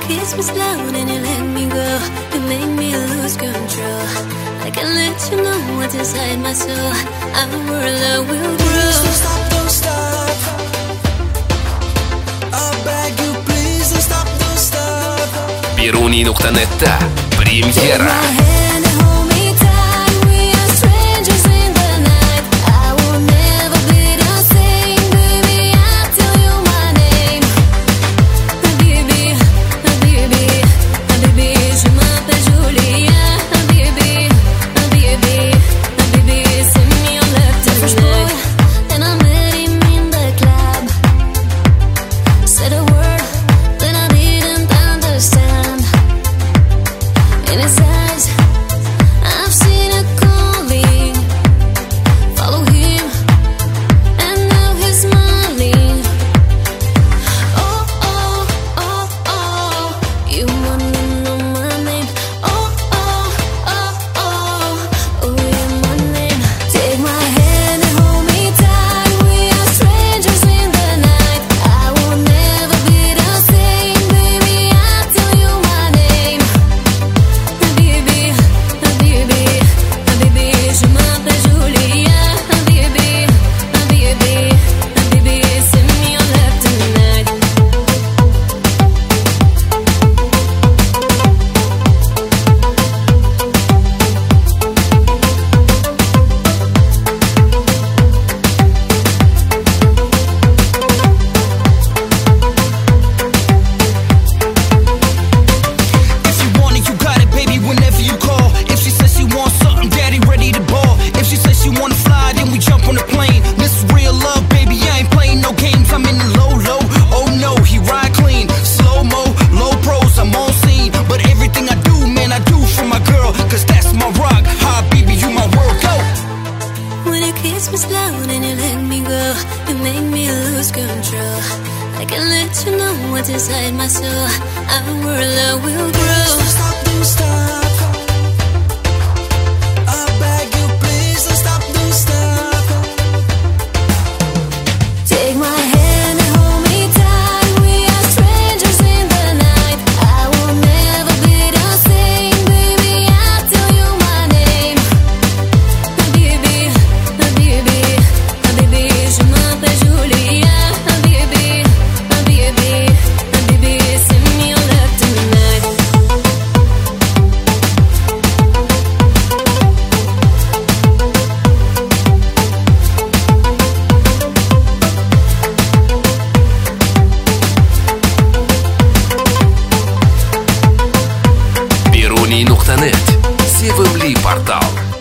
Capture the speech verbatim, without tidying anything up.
kiss me slow, then you let me go. You make me lose control. I can let you know what's inside my soul. Our love will grow. Please don't stop, don't stop. I beg you, please don't stop, don't stop. Biruni nuqta net'da premyera. Kiss me slow, then you let me go. You make me lose control. I can let you know what's inside my soul. Our love will grow. Don't stop, don't stop. I beg you, please don't stop, don't stop. Take my hand and hold me tight. We are strangers in the night. I will never be the same, baby. I'll tell you my name, my baby. Biruni nuqta net sevimli portal.